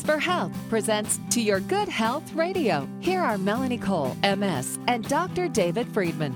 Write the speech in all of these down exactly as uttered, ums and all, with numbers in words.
for Health presents To Your Good Health Radio. Here are Melanie Cole, M S, and Doctor David Friedman.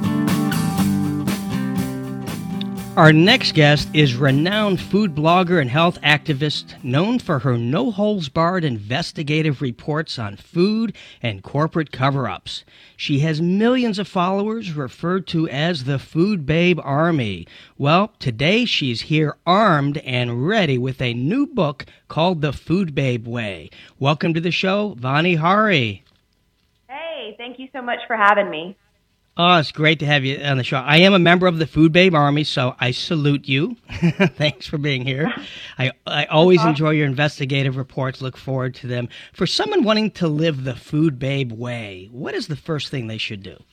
Our next guest is renowned food blogger and health activist known for her no-holds-barred investigative reports on food and corporate cover-ups. She has millions of followers referred to as the Food Babe Army. Well, today she's here armed and ready with a new book called The Food Babe Way. Welcome to the show, Vani Hari. Hey, thank you so much for having me. Oh, it's great to have you on the show. I am a member of the Food Babe Army, so I salute you. Thanks for being here. I, I always enjoy your investigative reports, look forward to them. For someone wanting to live the Food Babe way, what is the first thing they should do?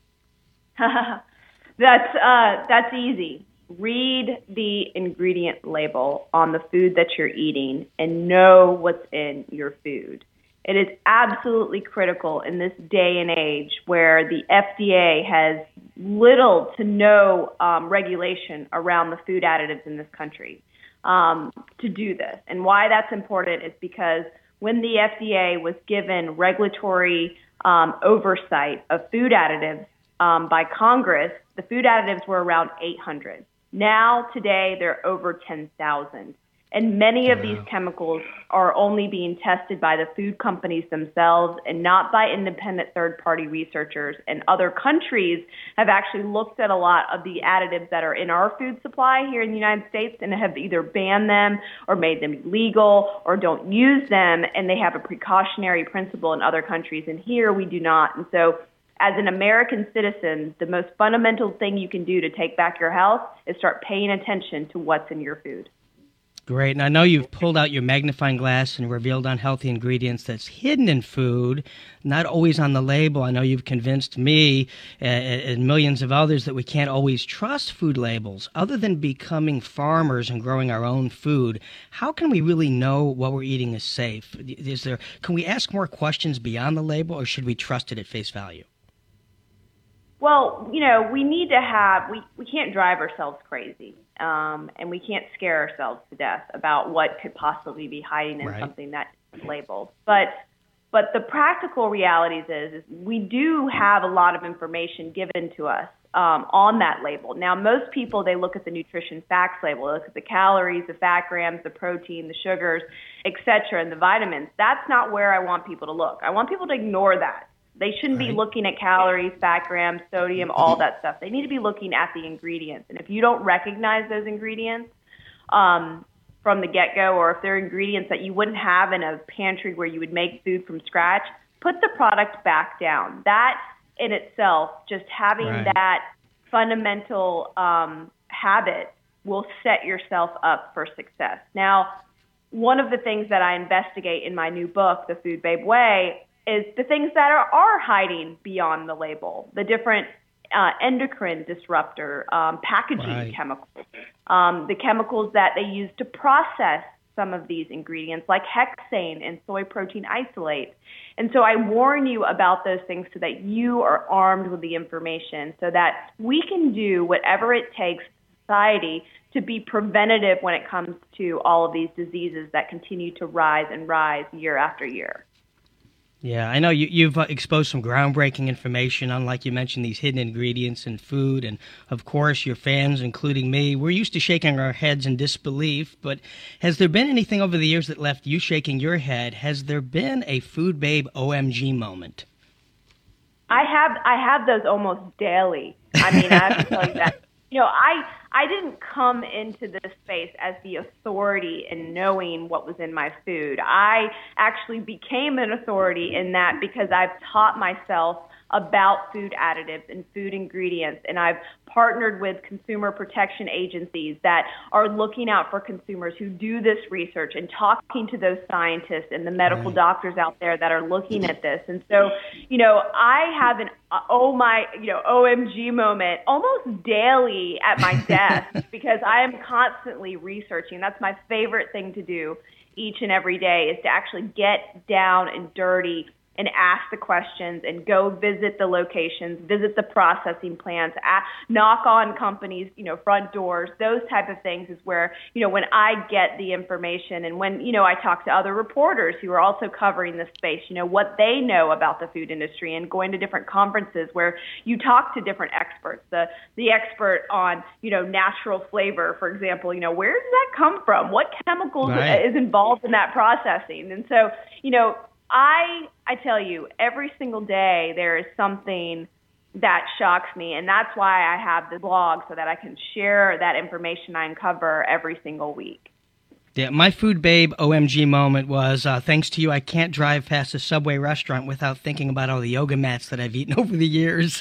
that's uh, that's easy. Read the ingredient label on the food that you're eating and know what's in your food. It is absolutely critical in this day and age where the F D A has little to no um, regulation around the food additives in this country um, to do this. And why that's important is because when the F D A was given regulatory um, oversight of food additives um, by Congress, the food additives were around eight hundred. Now, today, they're over ten thousand. And many of these chemicals are only being tested by the food companies themselves and not by independent third-party researchers. And other countries have actually looked at a lot of the additives that are in our food supply here in the United States and have either banned them or made them illegal or don't use them. And they have a precautionary principle in other countries. And here we do not. And so as an American citizen, the most fundamental thing you can do to take back your health is start paying attention to what's in your food. Great. And I know you've pulled out your magnifying glass and revealed unhealthy ingredients that's hidden in food, not always on the label. I know you've convinced me uh, and millions of others that we can't always trust food labels. Other than becoming farmers and growing our own food, how can we really know what we're eating is safe? Is there? Can we ask more questions beyond the label, or should we trust it at face value? Well, you know, we need to have, we, we can't drive ourselves crazy, um, and we can't scare ourselves to death about what could possibly be hiding in right. something that is labeled. But but the practical realities is, is we do have a lot of information given to us um, on that label. Now, most people, they look at the nutrition facts label, they look at the calories, the fat grams, the protein, the sugars, et cetera, and the vitamins. That's not where I want people to look. I want people to ignore that. They shouldn't right. be looking at calories, fat grams, sodium, all that stuff. They need to be looking at the ingredients. And if you don't recognize those ingredients um, from the get-go, or if they're ingredients that you wouldn't have in a pantry where you would make food from scratch, put the product back down. That in itself, just having right. that fundamental um, habit will set yourself up for success. Now, one of the things that I investigate in my new book, The Food Babe Way, is the things that are, are hiding beyond the label, the different uh, endocrine disruptor, um, packaging right. chemicals, um, the chemicals that they use to process some of these ingredients, like hexane and soy protein isolate. And so I warn you about those things so that you are armed with the information so that we can do whatever it takes, society, to be preventative when it comes to all of these diseases that continue to rise and rise year after year. Yeah, I know you, you've uh, exposed some groundbreaking information on, like you mentioned, these hidden ingredients in food. And, of course, your fans, including me, we're used to shaking our heads in disbelief. But has there been anything over the years that left you shaking your head? Has there been a Food Babe O M G moment? I have I have those almost daily. I mean, I have to tell you that. You know, I I didn't come into this space as the authority in knowing what was in my food. I actually became an authority in that because I've taught myself about food additives and food ingredients, and I've partnered with consumer protection agencies that are looking out for consumers who do this research and talking to those scientists and the medical right. doctors out there that are looking at this. And so, you know, I have an uh, oh my, you know, O M G moment almost daily at my desk because I am constantly researching. That's my favorite thing to do each and every day, is to actually get down and dirty and ask the questions and go visit the locations, visit the processing plants, ask, knock on companies, you know, front doors, those type of things is where, you know, when I get the information and when, you know, I talk to other reporters who are also covering this space, you know, what they know about the food industry and going to different conferences where you talk to different experts, the, the expert on, you know, natural flavor, for example, you know, where does that come from? What chemicals right. is involved in that processing? And so, you know, I I tell you, every single day there is something that shocks me, and that's why I have the blog so that I can share that information I uncover every single week. Yeah, my Food Babe O M G moment was, uh, thanks to you, I can't drive past a Subway restaurant without thinking about all the yoga mats that I've eaten over the years.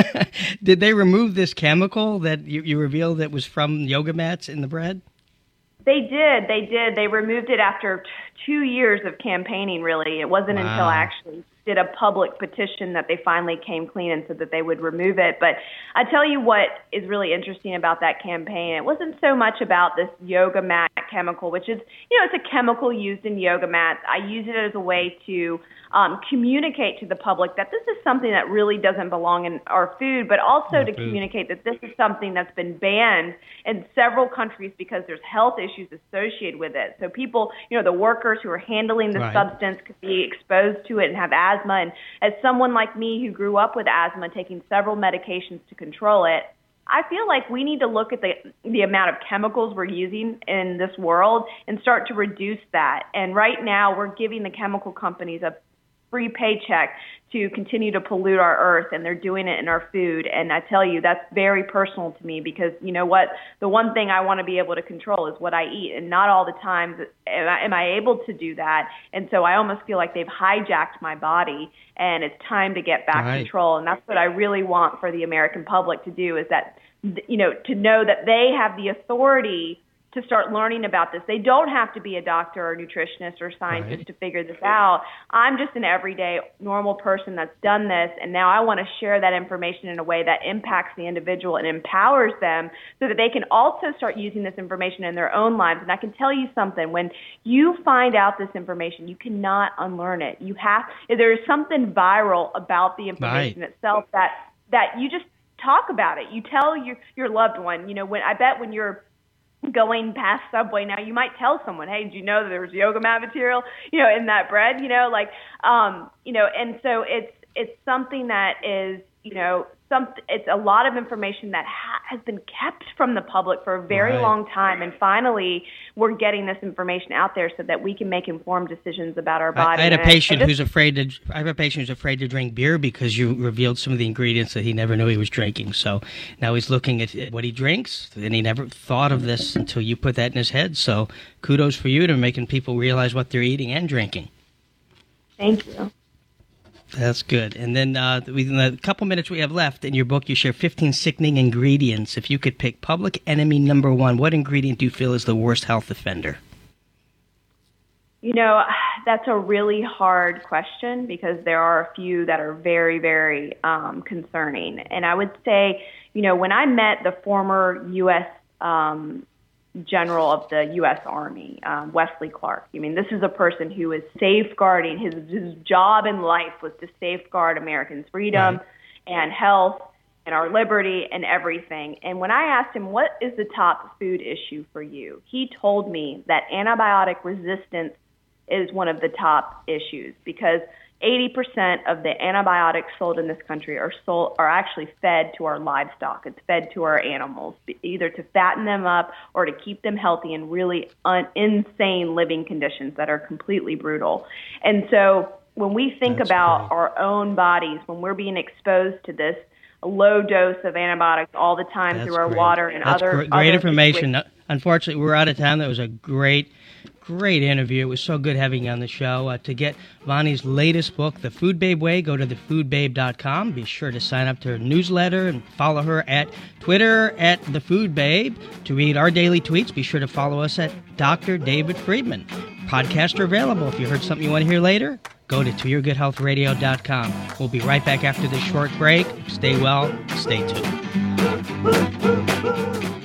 Did they remove this chemical that you, you revealed that was from yoga mats in the bread? They did. They did. They removed it after t- two years of campaigning, really. It wasn't wow. until I actually did a public petition that they finally came clean and said that they would remove it. But I tell you what is really interesting about that campaign. It wasn't so much about this yoga mat chemical, which is, you know, it's a chemical used in yoga mats. I use it as a way to um, communicate to the public that this is something that really doesn't belong in our food, but also to communicate that this is something that's been banned in several countries because there's health issues associated with it. So people, you know, the workers who are handling the right. substance could be exposed to it and have asthma. And as someone like me who grew up with asthma, taking several medications to control it, I feel like we need to look at the the amount of chemicals we're using in this world and start to reduce that. And right now, we're giving the chemical companies a free paycheck to continue to pollute our earth, and they're doing it in our food. And I tell you, that's very personal to me because, you know what, the one thing I want to be able to control is what I eat, and not all the times am I, am I able to do that. And so I almost feel like they've hijacked my body, and it's time to get back right. control. And that's what I really want for the American public to do, is that, you know, to know that they have the authority to start learning about this. They don't have to be a doctor or nutritionist or scientist right. to figure this out. I'm just an everyday normal person that's done this, and now I want to share that information in a way that impacts the individual and empowers them so that they can also start using this information in their own lives. And I can tell you something, when you find out this information, you cannot unlearn it. You have, there's something viral about the information right. itself that that you just talk about it. You tell your your loved one, you know, when I bet when you're going past Subway now, you might tell someone, hey, did you know that there was yoga mat material, you know, in that bread, you know, like, um, you know, and so it's, it's something that is, you know, some, it's a lot of information that ha- has been kept from the public for a very right. long time. And finally, we're getting this information out there so that we can make informed decisions about our body. I, I had a patient I, I just, who's afraid to. I have a patient who's afraid to drink beer because you revealed some of the ingredients that he never knew he was drinking. So now he's looking at what he drinks, and he never thought of this until you put that in his head. So kudos for you to making people realize what they're eating and drinking. Thank you. That's good. And then uh, in the couple minutes we have left, in your book, you share fifteen sickening ingredients. If you could pick public enemy number one, what ingredient do you feel is the worst health offender? You know, that's a really hard question because there are a few that are very, very um, concerning. And I would say, you know, when I met the former U S um general of the U S Army, um, Wesley Clark. I mean, this is a person who is safeguarding, his, his job in life was to safeguard Americans' freedom right. and health and our liberty and everything. And when I asked him, what is the top food issue for you? He told me that antibiotic resistance is one of the top issues because eighty percent of the antibiotics sold in this country are sold are actually fed to our livestock. It's fed to our animals, either to fatten them up or to keep them healthy in really un- insane living conditions that are completely brutal. And so when we think That's about great. Our own bodies, when we're being exposed to this low dose of antibiotics all the time That's through our great. water and That's other great, great other information. situations. Unfortunately, we're out of time. That was a great Great interview. It was so good having you on the show. Uh, to get Vonnie's latest book, The Food Babe Way, go to the food babe dot com. Be sure to sign up to her newsletter and follow her at Twitter at The Food Babe. To read our daily tweets, be sure to follow us at Doctor David Friedman. Podcasts are available. If you heard something you want to hear later, go to to your good health radio dot com. We'll be right back after this short break. Stay well. Stay tuned.